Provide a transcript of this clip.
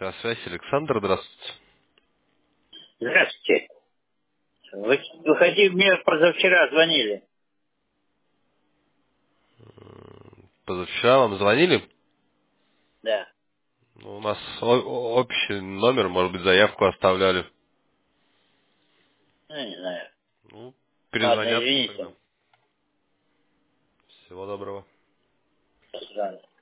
Связь, Александр, здравствуйте. Здравствуйте. Вы хотите, мне позавчера звонили? Позавчера вам звонили? Да. Ну, у нас общий номер, может быть, заявку оставляли. Ну, не знаю. Ну, Ладно, перезвонят тогда. извините. Всего доброго. До свидания.